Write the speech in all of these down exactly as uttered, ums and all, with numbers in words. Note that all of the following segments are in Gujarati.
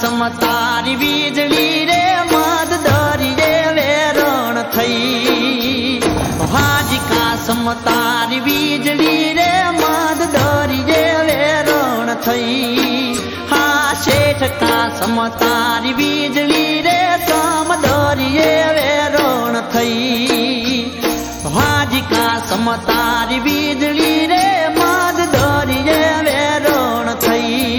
समतारी बिजली रे मद धरी रे वेरण थई हाजी का समतारी बिजली रे मद धरी रे वेरण थई हा सेठ का समतारी बिजली रे सम धरी रे वेरण थई हाजी का समतारी बिजली रे मद धरी रे वेरण थई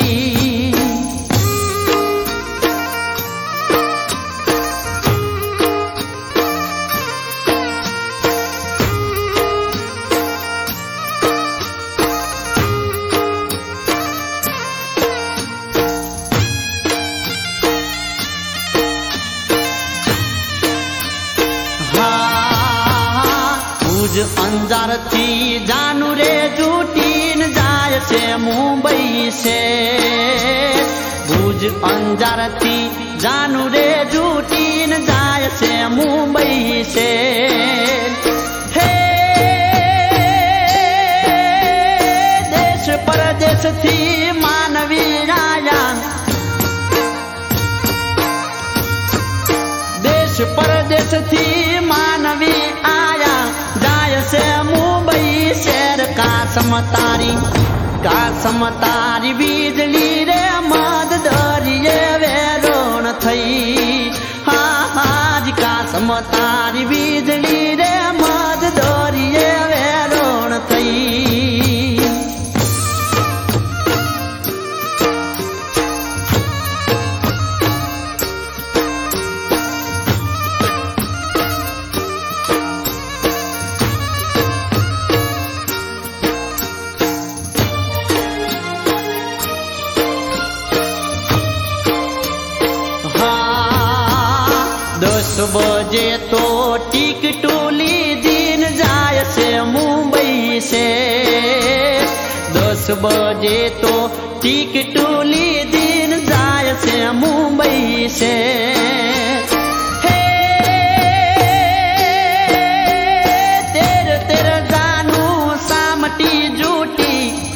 अंजार थी जानू रे जूटीन जाय से मुंबई से भुज अंजार थी जानू रे जूटीन जाय से मुंबई से हे देश परदेश थी मानवी राया देश परदेश थी मानवी आया से मुंबई शहर का समतारी का समतारी बिजली रे मद धरी रे वेरण थई हा हाज का समतारी बिजली रे मद धरी रे वेरण थई दस बजे तो टिकटोली दिन जाय से मुंबई से दस बजे तो टिकटोली दिन जाय से मुंबई से हे तेरे तेरे जानू सामटी जूटी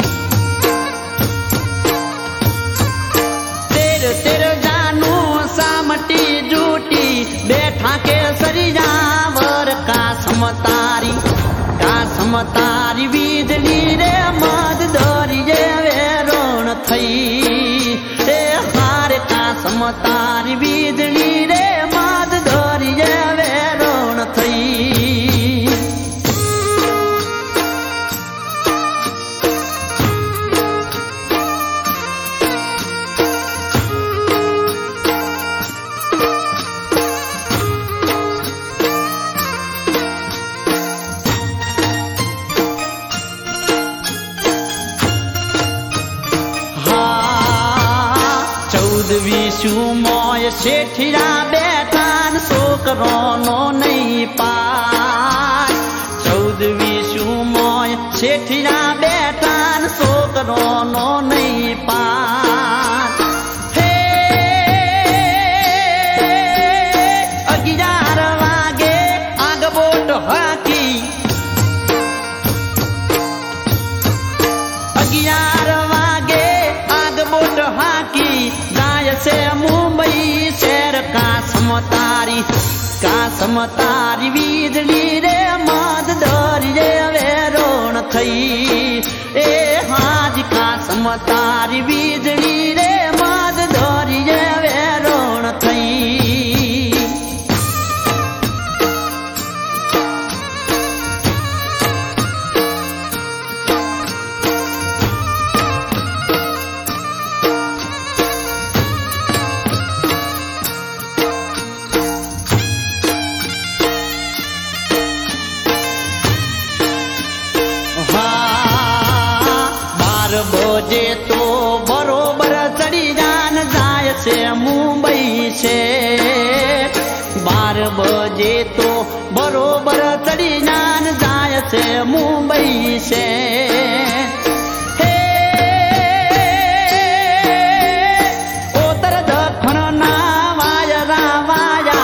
तेरे तेरे जानू सामटी जूटी बैठा के सरियावर का समतारी का समतारी बिजली रे मद धरी रे वेरण थई रे हार का समतारी बिजली रे मद धरी रे वेरण थई विशु मोय सेठिया बेटान सोकरोनो नहीं पाय चौद विशु मोय सेठिया बेटान सोकरोनो नहीं पाय हे अगियार वागे आगबोट हाकी अगियार वागे आगबोट हाकी से मुंबई शहर का समतारी का समतारी बिजली रे मद धरी रे वेरण थई ए हाज का समतारी बिजली रे मद धरी रे वेरण थई बजे तो बरोबर चढ़ी जान जाय से मुंबई से बारह बजे तो बरोबर चढ़ी जान जाय से मुंबई से हे उत्तर दक्षिण नावाय रावाया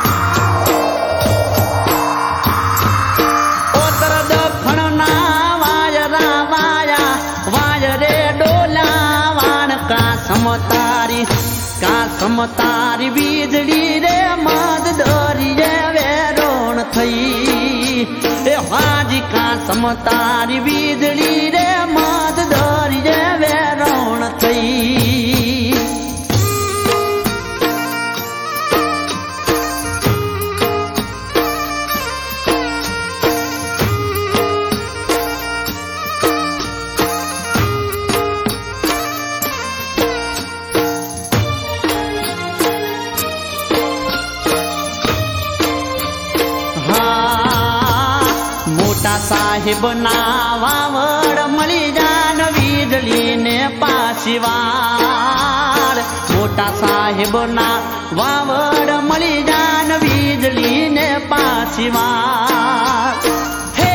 उत्तर दक्षिण नावाय रावाया वाय रे डोला वाण का समता સમતારી કા સમતારી વીજળી રે મદ દરિયે વેરોણ થઈ એ હાજી કા સમતારી વીજળી રે મદ દરિયે વેરોણ થઈ સાહેબ ના વાવડ મળી જાન વીજળી ને પાસીવાર મોટા સાહેબ ના વાવડ મળી જાન વીજળી ને પાસીવાર હે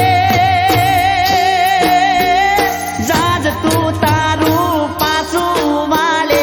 જાજ તું તારું પાછું વાલે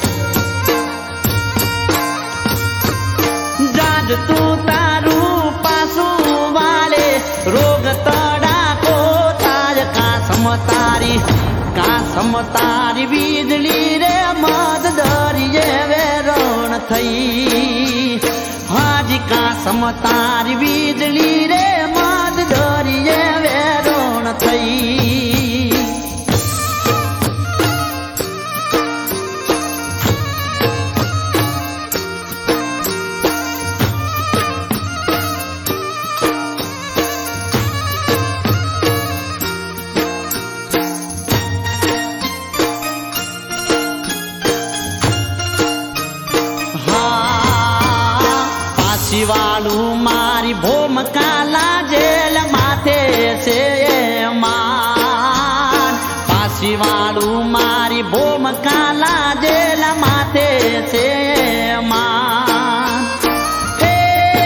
જાજ તું તારું પાછું વાલે રોગ તડાકો તાર કા સમતારી કા સમતારી વીજળી રે મદ દરિયે વેરોણ થઈ હાજી કા સમતારી વીજળી રે મદ દરિયે વેરોણ થઈ વાળું મારી ભોમકાલા જેલ માથે છે માન પાછી વાળું મારી ભોમકાલા જેલ માથે છે માન હે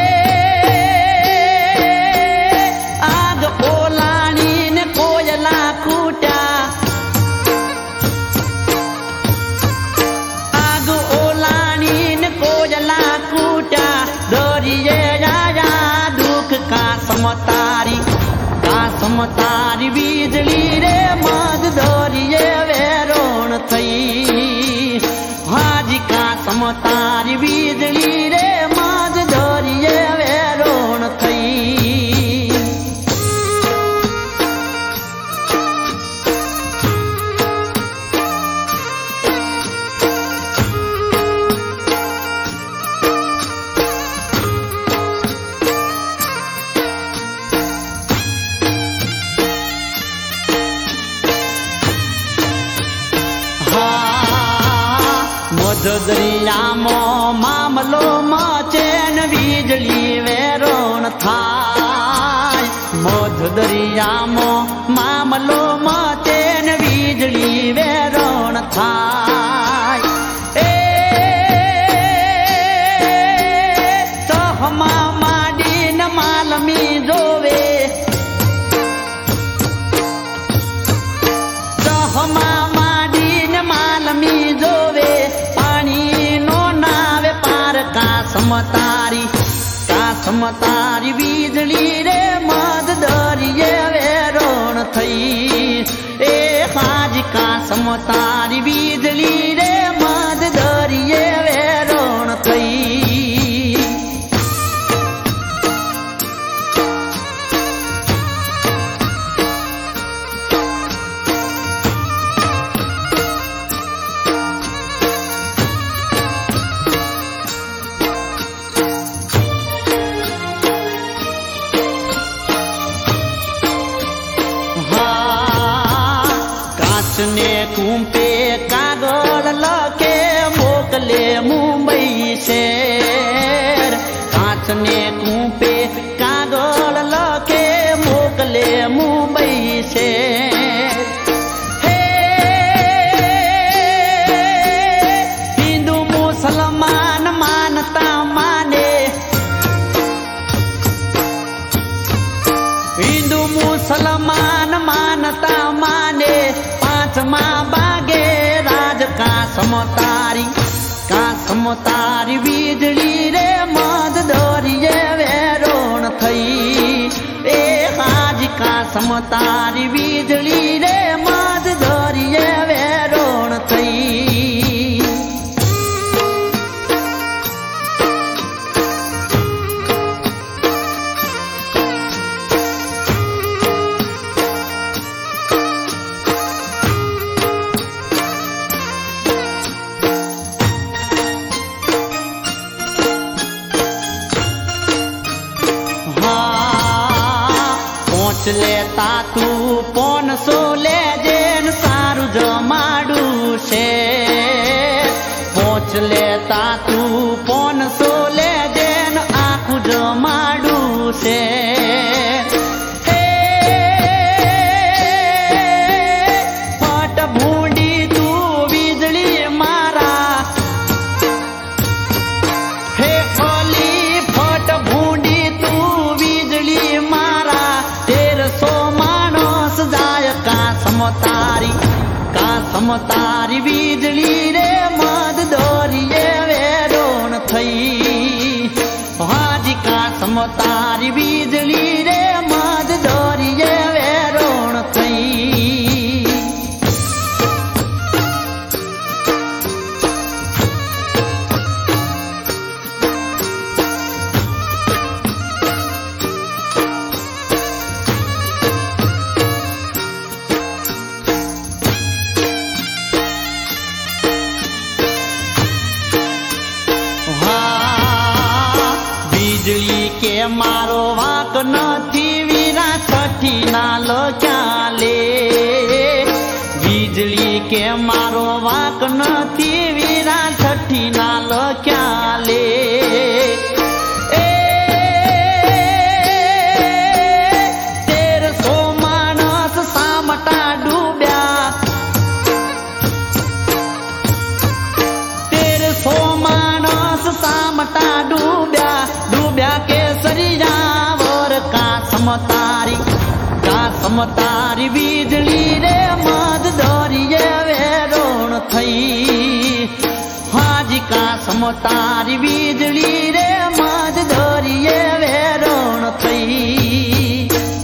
આગ ઓલાણીને કોયલા કૂટ્યા આગ ઓલાણીને કોયલા કૂટ્યા દરિયે રાજા દુઃખ કા સમતારી કા સમતારી વીજળી રે મદ દરિયે વેરોણ થઈ હાજી કા સમતારી વીજળી રે મદ દરિયે વેરોણ થઈ દરિયામાં મામલો મચે ને વીજળી વેરોણ થાય મધ દરિયામાં મામલો મચે ને વીજળી વેરોણ થાય એ તહમા માંડીને માલમી જોવે તહમા માંડીને માલમી જોવે સમતારી કા સમતારી વીજળી રે મદ દરિયે વેરોણ થઈ એ હાજી કા સમતારી વીજળી રે મદ દરિયે વેરોણ થઈ ને કુંપે કાગળ લખે મોકલે મુંબઈ શહેર કાચને કુંપે કાગળ લખે મોકલે મુંબઈ શહેર હે હિન્દુ મુસલમાન માનતા માને હિન્દુ મુસલમાન માનતા માને પાંચમા બાગે રાજ કા સમતારી કા સમતારી વીજળી રે મદ દરિયે વેરોણ થઈ એ હાજી કા સમતારી વીજળી રે મદ દરિયે વેરોણ થઈ લેતા તું પોનસો લેજે ને સારું જમાડું છે પોચ લેતા તું પોનસો લેજે ને આખું જમાડું છે ફટ ભૂંડી તું વીજળી મારા હે ઓલી ફટ ભૂંડી તું વીજળી મારા તેરસો માણસ જાય કાસમ તારી કાસમ તારી વીજળી રે મદ દોરીએ વેરોણ થઈ હાજી કાસમ તારી વીજળી રે મદ દોરીએ વેરોણ થઈ કે મારો વાંક નથી વીરા છઠ્ઠી ના લખ્યા લે વીજળી કે મારો વાંક નથી વીરા છઠ્ઠી ના લખ્યા લે એ તેરસો માણસ સામટા ડૂબ્યા તેરસો માણસ સામટા ડૂબ્યા ડૂબ્યા કે સરિયાવર કાસમ તારી કાસમ તારી વીજળી રે મદ દોરીએ વેરોણ થઈ હાજી કાસમ તારી વીજળી રે મદ દોરીએ વેરોણ થઈ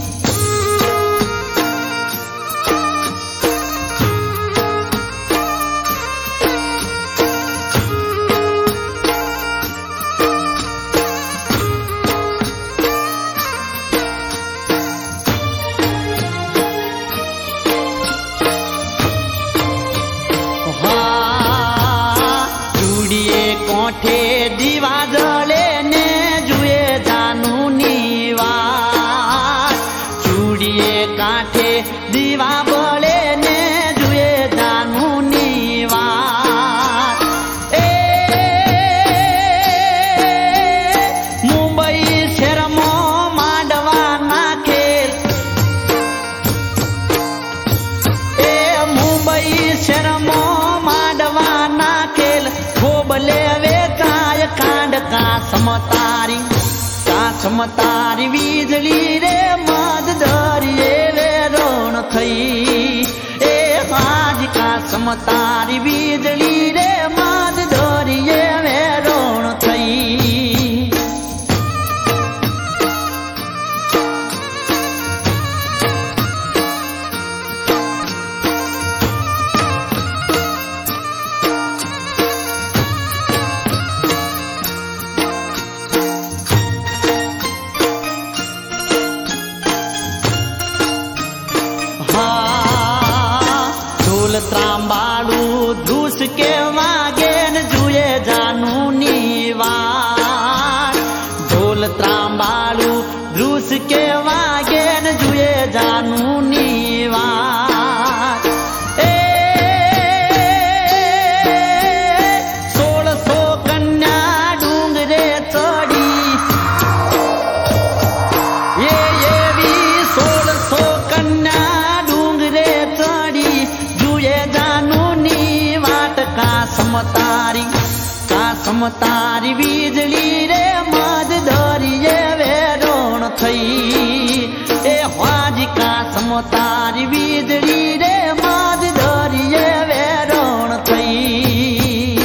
કોઠે દીવા જળે ને જુએ જાનું ની વાત ચૂડીએ કાંઠે દીવા બળે ને જુએ જાનું ની વાત એ મુંબઈ શહેરમાં માંડવા નાખેલ એ મુંબઈ શહેરમાં માંડવા નાખેલ ખોબલે વેચાય કાંડ કાસમ તારી કાસમ તારી વીજળી રે મદ દોરીએ વેરોણ થઈ એ હાજી કાસમ તારી વીજળી રે મદ દોરીએ વેરોણ થઈ ત્રાંબાળું ધૂસ કે વાગે ને જુએ જાનું ની વાત ઢોલ ત્રાંબાળું ધૂસ કે વાગે ને જુએ જાનું ની વાત એ સોળસો કન્યા ડુંગરે ચડી એ એવી સોળસો કન્યા ડુંગરે ચડી જાનુની વાટ કાસમ તારી કાસમ તારી વીજળી રે મદ દોરીએ વેરોણ થઈ એ હાજી કાસમ તારી વીજળી રે મદ દોરીએ વેરોણ થઈ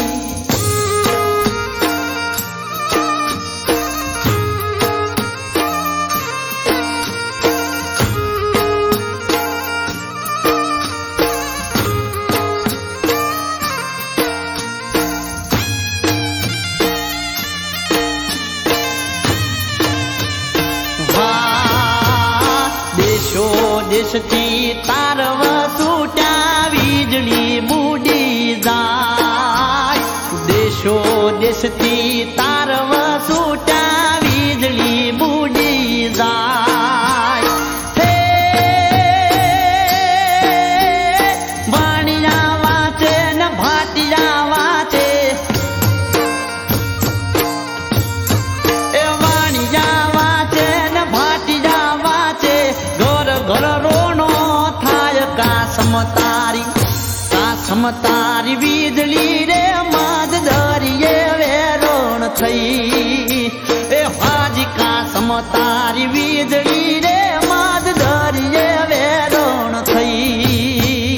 દેશથી તારવ છૂટ્યા વીજળી બુડી જાય દેશો દેશથી તારવ છૂટ્યા વીજળી બુડી જાય હે તારી વીજળી રે માદ દરિયે વેરોણ થઈ એ હાજી કાસમ તારી વીજળી રે માદ દરિયે વેરોણ થઈ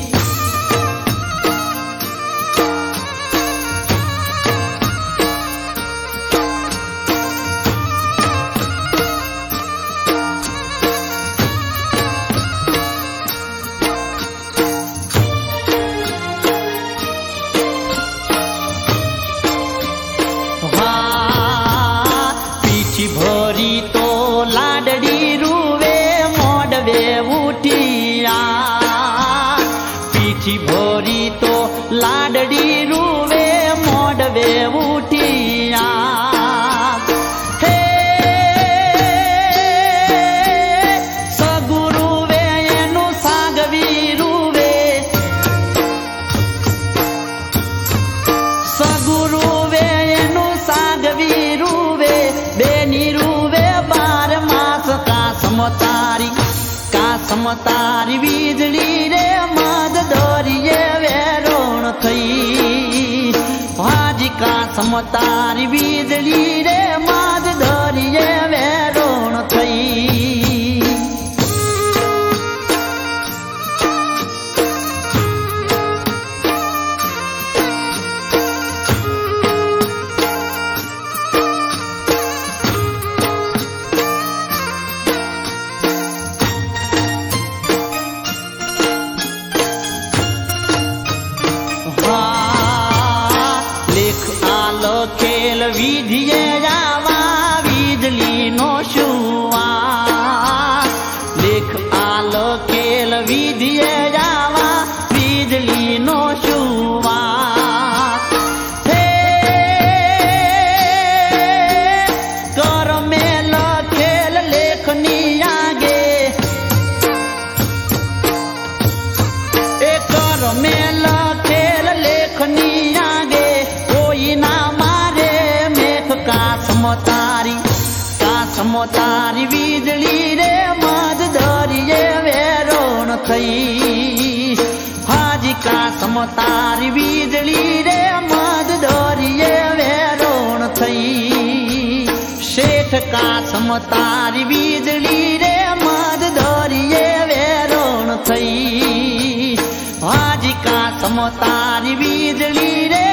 ભરી તો લાડડી રૂવે મોડવે ઉઠિયા પીઠી ભરી તો લાડડી રૂવે મોડવે ઉઠિયા હે સગુરુવે એનું સાગવી રૂવે સગુરુવે એનું સાગવી રૂવે બેની રૂવે બાર માસ કાસમ તારી કાસમ તારી વીજળી રે મદ દરિયે વેરોણ થઈ હાજી કાસમ તારી વીજળી રે મદ દરિયે વેરોણ થઈ ખેલ વિધિએ જાવા વીજળી નો શુવા લેખ આલ ખેલ વિધિએ જાવા વીજળી નો શુવા હે કર મેલ ખેલ લેખની આગે એ કર મેલ ખેલ લેખની આગે કોઈ ના કાસમ તારી કાસમ તારી વીજળી રે મદ દરિયે વેરોણ થઈ હાજી કાસમ તારી વીજળી રે મદ દરિયે વેરોણ થઈ શેઠ કાસમ તારી વીજળી રે મદ દરિયે વેરોણ થઈ હાજી કાસમ તારી વીજળી રે